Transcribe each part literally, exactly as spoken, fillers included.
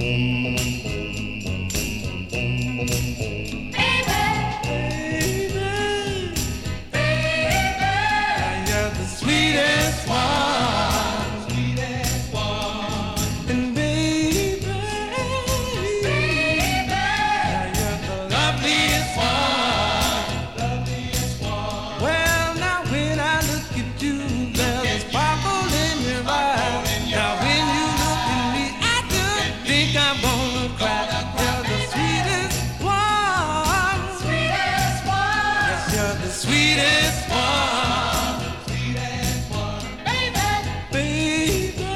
Sweetest one, sweetest one, baby, baby,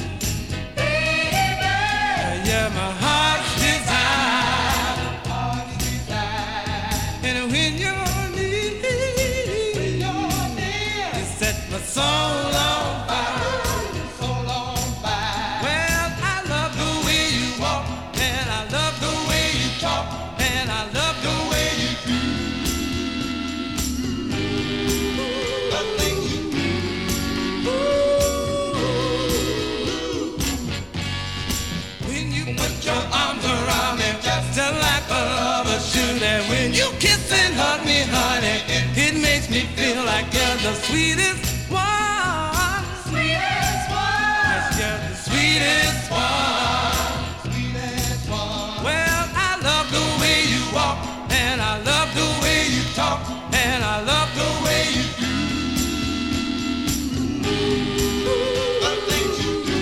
baby. Yeah, my heart's desire, heart's desire. And when you're near, when you're near, you set my soul on fire, soul on fire. Well, I love the way you walk, and I love the way you talk, and I love the way you do. Put your arms around me just like a lover should. And when you kiss and hug me, honey, it makes me feel like you're the sweetest one. Sweetest one. Yes, you're the sweetest one. Sweetest one. Well, I love the way you walk, and I love the way you talk, and I love the way you do. The things you do.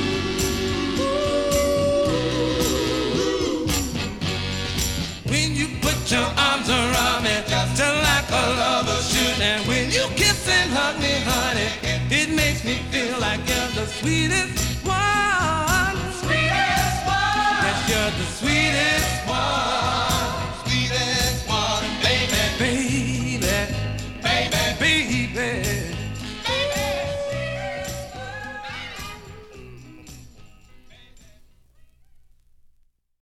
When you put your arms around me, just like a lover should. And when you kiss and hug me, honey, it makes me feel like you're the sweetest one. Sweetest one. Yes, you're the sweetest.